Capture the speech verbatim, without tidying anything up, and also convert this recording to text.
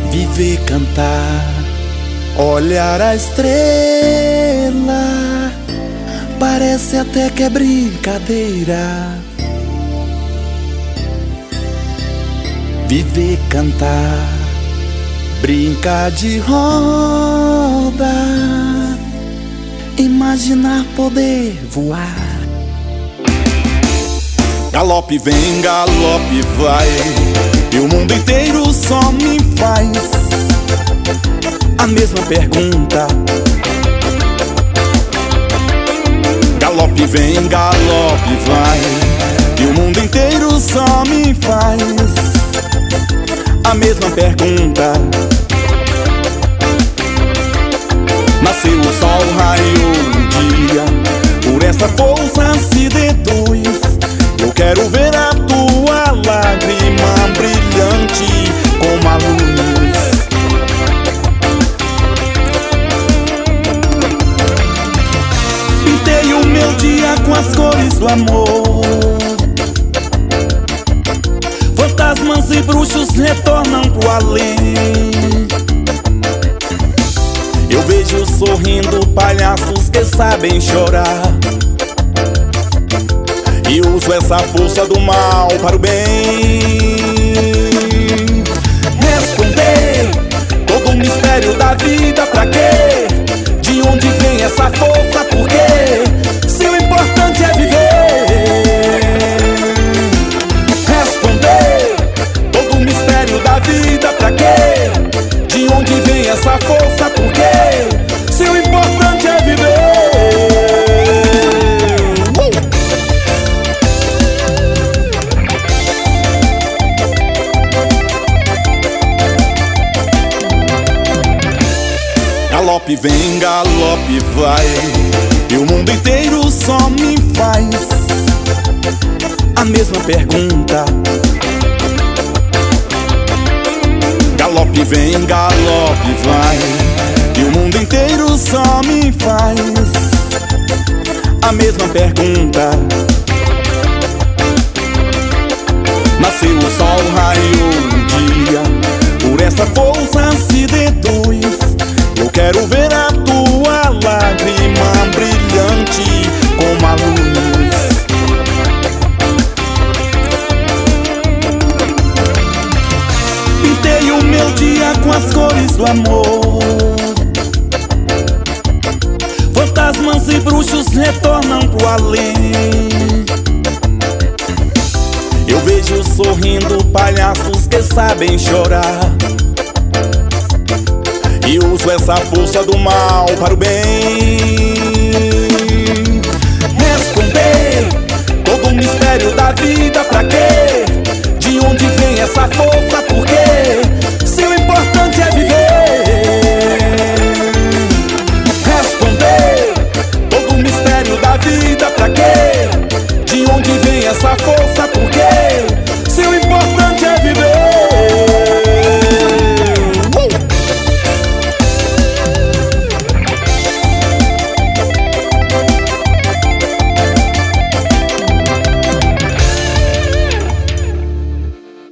viver, cantar, olhar a estrela, parece até que é brincadeira. Viver, cantar, brincar de roda, imaginar poder voar. Galope vem, galope vai, e o mundo inteiro só me faz a mesma pergunta. Galope vem, galope vai, e o mundo inteiro só me faz a mesma pergunta. Nasceu o sol, raiou o dia, por essa força se deduz. Eu quero ver a tua lágrima brilhante como a luz. Pintei o meu dia com as cores do amor. Fantasmas e bruxos retornam pro além. Eu vejo sorrindo palhaços que sabem chorar, e uso essa força do mal para o bem. Responder todo o mistério da vida, pra quê? De onde vem essa força, por quê? Se o importante é viver. Responder todo o mistério da vida, pra quê? De onde vem essa força, por quê? Se o importante é viver. Galope vem, galope vai, e o mundo inteiro só me faz a mesma pergunta. Galope vem, galope vai, e o mundo inteiro só me faz a mesma pergunta. Nasceu o sol, raiou o dia, por essa força se deduz. Eu quero ver a tua lágrima brilhante como a luz. Pintei o meu dia com as cores do amor. Fantasmas e bruxos retornam pro além. Eu vejo sorrindo palhaços que sabem chorar, e uso essa força do mal para o bem.